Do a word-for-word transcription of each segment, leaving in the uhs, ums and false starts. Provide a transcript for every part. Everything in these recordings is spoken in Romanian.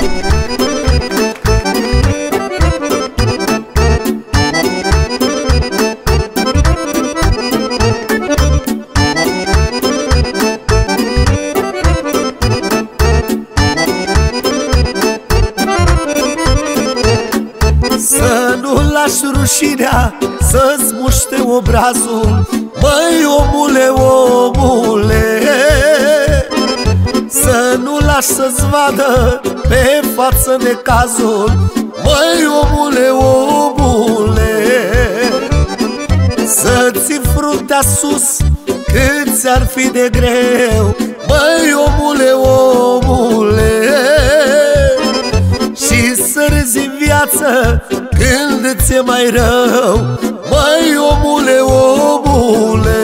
Să nu lași rușinea să-ți muște obrazul, măi omule, omule. Să nu lași să-ți vadă pe față necazul, măi omule, omule. Să ții fruntea sus cât ți-ar fi de greu, măi omule, omule. Și să râzi în viață când ți-e mai rău, măi omule, omule.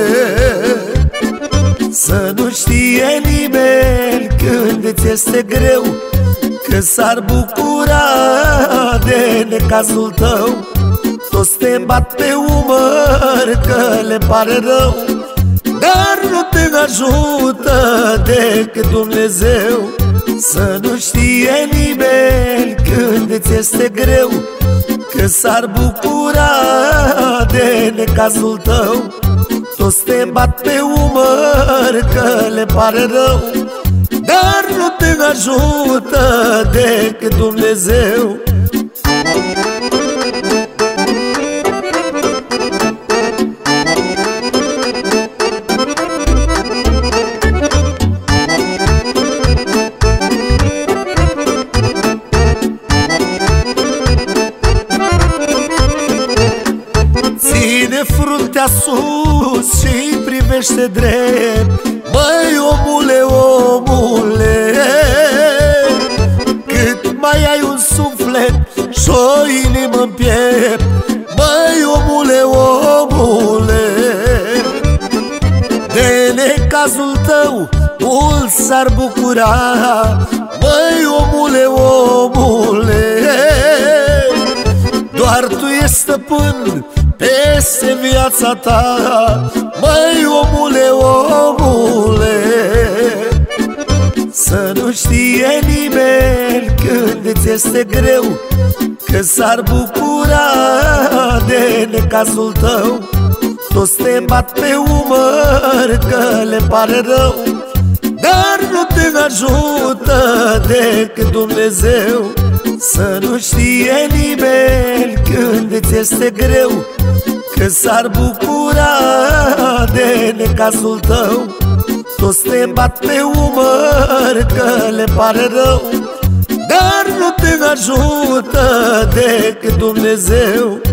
Să nu știe nimeni când ți este greu, că s-ar bucura de necazul tău. Toți te bat pe umăr că le pare rău, dar nu te ajută decât Dumnezeu. Să nu știe nimeni când ți este greu, că s-ar bucura de necazul tău. Toți te bat pe umăr că le pare rău, dar nu te ajută decât Dumnezeu. Ține fruntea sus și privește drept, măi omule, omule. Cât mai ai un suflet și o inimă-n piept, măi omule, omule. De necazul tău mulți s-ar bucura, măi omule, omule. Doar tu ești stăpân peste viața ta, măi omule, omule. Să nu știe nimeni când ți este greu, că s-ar bucura de necazul tău. Toți te bat pe umăr că le pare rău, dar nu te ajută decât Dumnezeu. Să nu știe nimeni când ți este greu, că s-ar bucura de necazul tău. Toți te bat pe umăr că le pare rău, dar nu te ajută decât Dumnezeu.